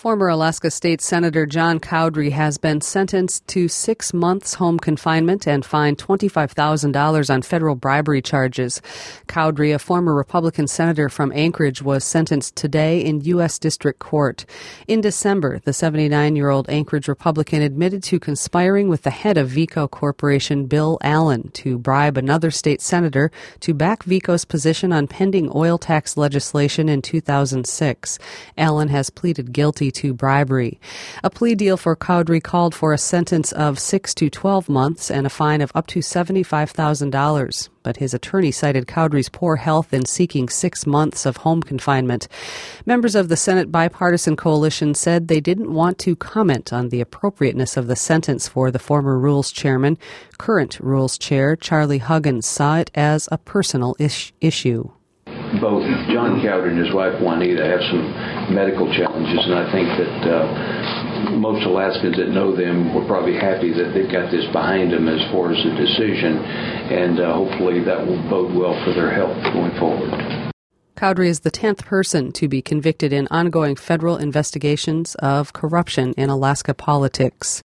Former Alaska State Senator John Cowdery has been sentenced to 6 months home confinement and fined $25,000 on federal bribery charges. Cowdery, a former Republican senator from Anchorage, was sentenced today in U.S. District Court. In December, the 79-year-old Anchorage Republican admitted to conspiring with the head of Veeco Corporation, Bill Allen, to bribe another state senator to back Veeco's position on pending oil tax legislation in 2006. Allen has pleaded guilty to bribery. A plea deal for Cowdery called for a sentence of 6 to 12 months and a fine of up to $75,000. But his attorney cited Cowdery's poor health in seeking 6 months of home confinement. Members of the Senate Bipartisan Coalition said they didn't want to comment on the appropriateness of the sentence for the former Rules Chairman. Current Rules Chair Charlie Huggins saw it as a personal issue. Both John Cowdery and his wife Juanita have some medical challenges, and I think that most Alaskans that know them were probably happy that they've got this behind them as far as the decision, and hopefully that will bode well for their health going forward. Cowdery is the 10th person to be convicted in ongoing federal investigations of corruption in Alaska politics.